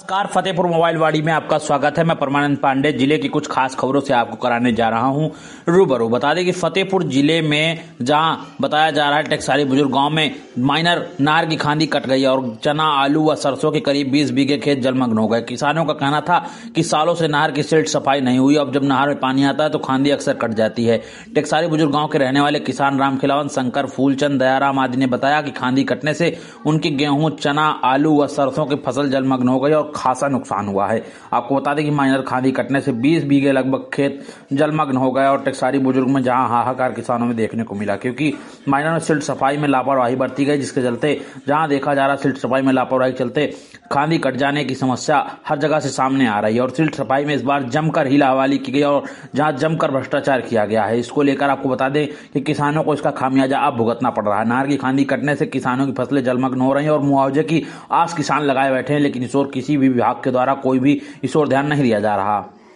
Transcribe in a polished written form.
नमस्कार, फतेहपुर मोबाइल वाड़ी में आपका स्वागत है। मैं परमानंद पांडे जिले की कुछ खास खबरों से आपको कराने जा रहा हूं रूबरू। बता दें कि फतेहपुर जिले में जहां बताया जा रहा है टेक्सारी बुजुर्ग गांव में माइनर नहर की खांदी कट गई और चना, आलू व सरसों के करीब 20 बीघे खेत जलमग्न हो गए। किसानों का कहना था कि सालों से नहर की सिल्ट सफाई नहीं हुई। अब जब नहर में पानी आता है तो खांदी अक्सर कट जाती है। टेक्सारी बुजुर्ग गाँव के रहने वाले किसान राम खिलावन, शंकर, फूलचंद, दयाराम आदि ने बताया कि खांदी कटने से उनकी गेहूं, चना, आलू व सरसों की फसल जलमग्न हो गई और खासा नुकसान हुआ है। आपको बता दें कि माइनर खांदी कटने से 20 बीघे लगभग खेत जलमग्न हो गए और टेक्सारी बुजुर्ग में जहां हाहाकार किसानों में देखने को मिला, क्योंकि माइनर में सिल्ट सफाई में लापरवाही बरती गई, जिसके चलते जहां देखा जा रहा सिल्ट सफाई में लापरवाही के चलते खांदी कट जाने की समस्या हर जगह से सामने आ रही है। और सिल्ट सफाई में इस बार जमकर हीला हवाली की गई और जहां जमकर भ्रष्टाचार किया गया है। इसको लेकर आपको बता दें कि किसानों को इसका खामियाजा अब भुगतना पड़ रहा है। नहर की खांदी कटने से किसानों की फसलें जलमग्न हो रही हैं और मुआवजे की आस किसान लगाए बैठे हैं, लेकिन इस ओर किसी भी विभाग के द्वारा कोई भी इस ओर ध्यान नहीं दिया जा रहा।